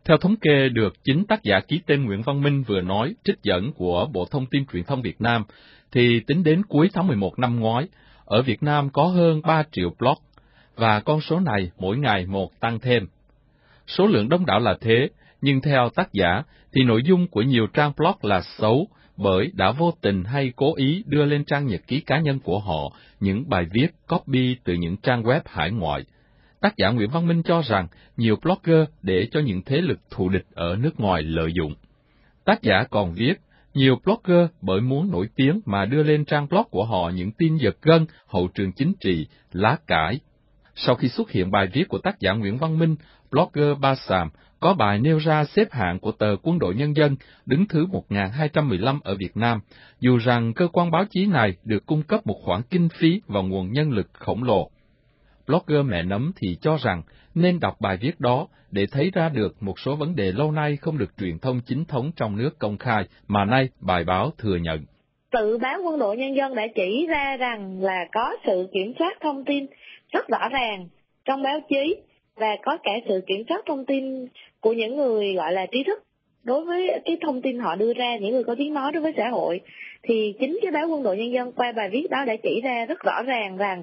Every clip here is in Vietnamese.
Theo thống kê được chính tác giả ký tên Nguyễn Văn Minh vừa nói trích dẫn của Bộ Thông tin Truyền thông Việt Nam, thì tính đến cuối tháng 11 năm ngoái, ở Việt Nam có hơn 3 triệu blog, và con số này mỗi ngày một tăng thêm. Số lượng đông đảo là thế, nhưng theo tác giả thì nội dung của nhiều trang blog là xấu bởi đã vô tình hay cố ý đưa lên trang nhật ký cá nhân của họ những bài viết copy từ những trang web hải ngoại. Tác giả Nguyễn Văn Minh cho rằng nhiều blogger để cho những thế lực thù địch ở nước ngoài lợi dụng. Tác giả còn viết, nhiều blogger bởi muốn nổi tiếng mà đưa lên trang blog của họ những tin giật gân, hậu trường chính trị, lá cải. Sau khi xuất hiện bài viết của tác giả Nguyễn Văn Minh, blogger Ba Sàm có bài nêu ra xếp hạng của tờ Quân đội Nhân dân đứng thứ 1215 ở Việt Nam, dù rằng cơ quan báo chí này được cung cấp một khoản kinh phí và nguồn nhân lực khổng lồ. Blogger Mẹ Nấm thì cho rằng nên đọc bài viết đó để thấy ra được một số vấn đề lâu nay không được truyền thông chính thống trong nước công khai, mà nay bài báo thừa nhận. Tự báo Quân đội Nhân dân đã chỉ ra rằng là có sự kiểm soát thông tin rất rõ ràng trong báo chí, và có cả sự kiểm soát thông tin của những người gọi là trí thức đối với cái thông tin họ đưa ra, những người có tiếng nói đối với xã hội. Thì chính cái báo Quân đội Nhân dân qua bài viết đó đã chỉ ra rất rõ ràng rằng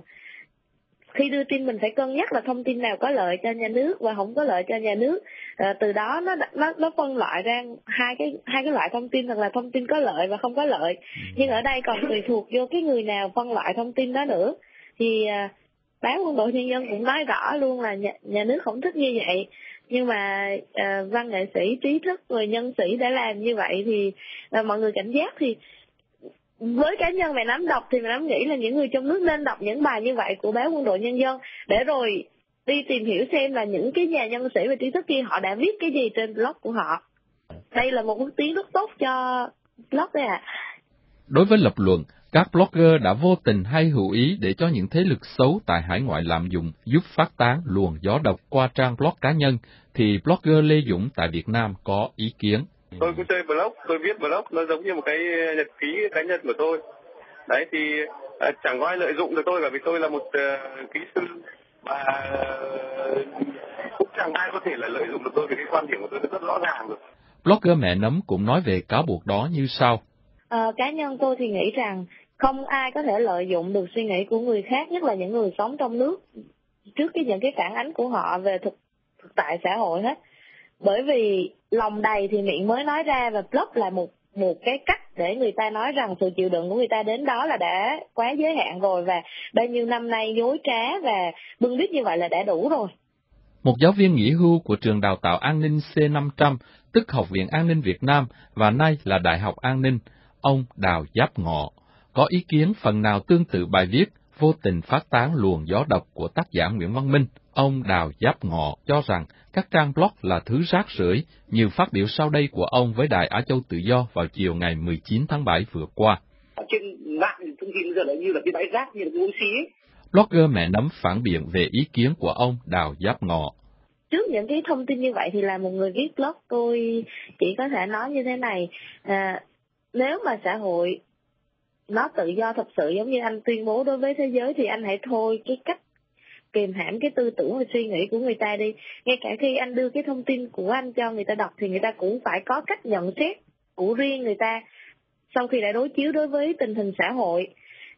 khi đưa tin mình phải cân nhắc là thông tin nào có lợi cho nhà nước và không có lợi cho nhà nước. Từ đó nó phân loại ra hai cái loại thông tin, hoặc là thông tin có lợi và không có lợi. Nhưng ở đây còn tùy thuộc vô cái người nào phân loại thông tin đó nữa. Thì báo Quân đội Nhân dân cũng nói rõ luôn là nhà nước không thích như vậy, nhưng mà văn nghệ sĩ, trí thức, người nhân sĩ đã làm như vậy thì mọi người cảnh giác. Thì với cá nhân Mẹ Nấm đọc thì Mẹ Nấm nghĩ là những người trong nước nên đọc những bài như vậy của báo Quân đội Nhân dân để rồi đi tìm hiểu xem là những cái nhà nhân sĩ và trí thức kia họ đã viết cái gì trên blog của họ. Đây là một bước tiến rất tốt cho blog đấy ạ. Đối với lập luận, các blogger đã vô tình hay hữu ý để cho những thế lực xấu tại hải ngoại lạm dụng, giúp phát tán luồng gió độc qua trang blog cá nhân, thì blogger Lê Dũng tại Việt Nam có ý kiến. Tôi cũng chơi blog, tôi viết blog, nó giống như một cái nhật ký cá nhân của tôi. Đấy thì chẳng có ai lợi dụng được tôi, bởi vì tôi là một kỹ sư, và cũng chẳng ai có thể là lợi dụng được tôi, vì cái quan điểm của tôi rất rõ ràng rồi. Blogger Mẹ Nấm cũng nói về cáo buộc đó như sau. Cá nhân tôi thì nghĩ rằng không ai có thể lợi dụng được suy nghĩ của người khác, nhất là những người sống trong nước, trước những cái phản ánh của họ về thực tại xã hội hết. Bởi vì lòng đầy thì miệng mới nói ra, và blog là một cái cách để người ta nói rằng sự chịu đựng của người ta đến đó là đã quá giới hạn rồi, và bao nhiêu năm nay dối trá và bưng bít như vậy là đã đủ rồi. Một giáo viên nghỉ hưu của trường đào tạo an ninh C500, tức Học viện An ninh Việt Nam và nay là Đại học An ninh, ông Đào Giáp Ngọ, có ý kiến phần nào tương tự bài viết vô tình phát tán luồng gió độc của tác giả Nguyễn Văn Minh. Ông Đào Giáp Ngọ cho rằng các trang blog là thứ rác rưởi, như phát biểu sau đây của ông với Đài Á Châu Tự Do vào chiều ngày 19 tháng 7 vừa qua. Trên mạng thông tin bây giờ là như là cái bãi rác, như là cái oxy ấy. Blogger Mẹ Nấm phản biện về ý kiến của ông Đào Giáp Ngọ. Trước những cái thông tin như vậy thì là một người viết blog, tôi chỉ có thể nói như thế này. Nếu mà xã hội nó tự do thật sự giống như anh tuyên bố đối với thế giới, thì anh hãy thôi cái cách kìm hãm cái tư tưởng và suy nghĩ của người ta đi. Ngay cả khi anh đưa cái thông tin của anh cho người ta đọc thì người ta cũng phải có cách nhận xét của riêng người ta sau khi đã đối chiếu đối với tình hình xã hội.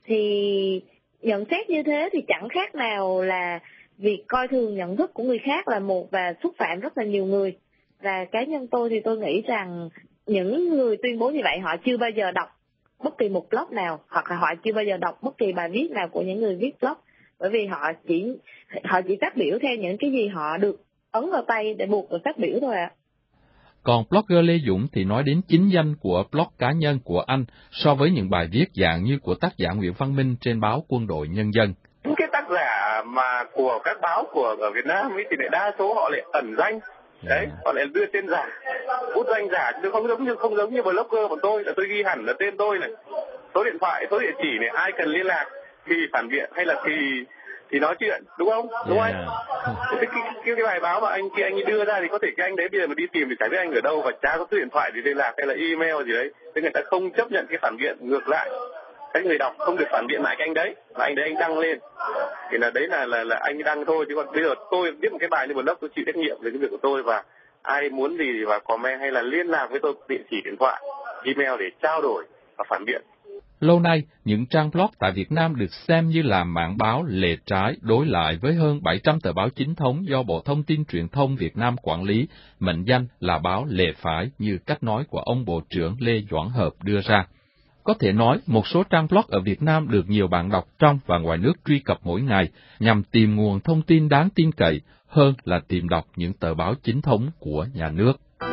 Thì nhận xét như thế thì chẳng khác nào là việc coi thường nhận thức của người khác là một, và xúc phạm rất là nhiều người. Và cá nhân tôi thì tôi nghĩ rằng những người tuyên bố như vậy họ chưa bao giờ đọc bất kỳ một blog nào, hoặc là họ chưa bao giờ đọc bất kỳ bài viết nào của những người viết blog, bởi vì họ chỉ phát biểu theo những cái gì họ được ấn vào tay để buộc phải phát biểu thôi ạ. Còn blogger Lê Dũng thì nói đến chính danh của blog cá nhân của anh so với những bài viết dạng như của tác giả Nguyễn Văn Minh trên báo Quân đội Nhân dân. Những cái tác giả mà của các báo của ở Việt Nam ấy thì lại đa số họ lại ẩn danh. Đấy, họ lại đưa tên giả, bút danh giả, chứ không giống như blogger của tôi, là tôi ghi hẳn là tên tôi này, số điện thoại, số địa chỉ này, ai cần liên lạc thì phản biện hay là thì nói chuyện, đúng không? Đúng không anh? Cái bài báo mà anh ấy đưa ra thì có thể cái anh đấy bây giờ mà đi tìm thì chả biết anh ở đâu và chả có số điện thoại để liên lạc hay là email gì đấy, thế người ta không chấp nhận cái phản biện ngược lại. Cái người đọc không được phản biện lại cái anh đấy, mà anh đấy anh đăng lên thì là đấy là anh đăng thôi, chứ còn bây giờ tôi viết một cái bài như blog tôi chịu trách nhiệm về cái việc của tôi, và ai muốn gì thì vào comment hay là liên lạc với tôi địa chỉ điện thoại, email để trao đổi và phản biện. Lâu nay, những trang blog tại Việt Nam được xem như là mạng báo lề trái đối lại với hơn 700 tờ báo chính thống do Bộ Thông tin Truyền thông Việt Nam quản lý, mệnh danh là báo lề phải như cách nói của ông Bộ trưởng Lê Doãn Hợp đưa ra. Có thể nói, một số trang blog ở Việt Nam được nhiều bạn đọc trong và ngoài nước truy cập mỗi ngày nhằm tìm nguồn thông tin đáng tin cậy hơn là tìm đọc những tờ báo chính thống của nhà nước.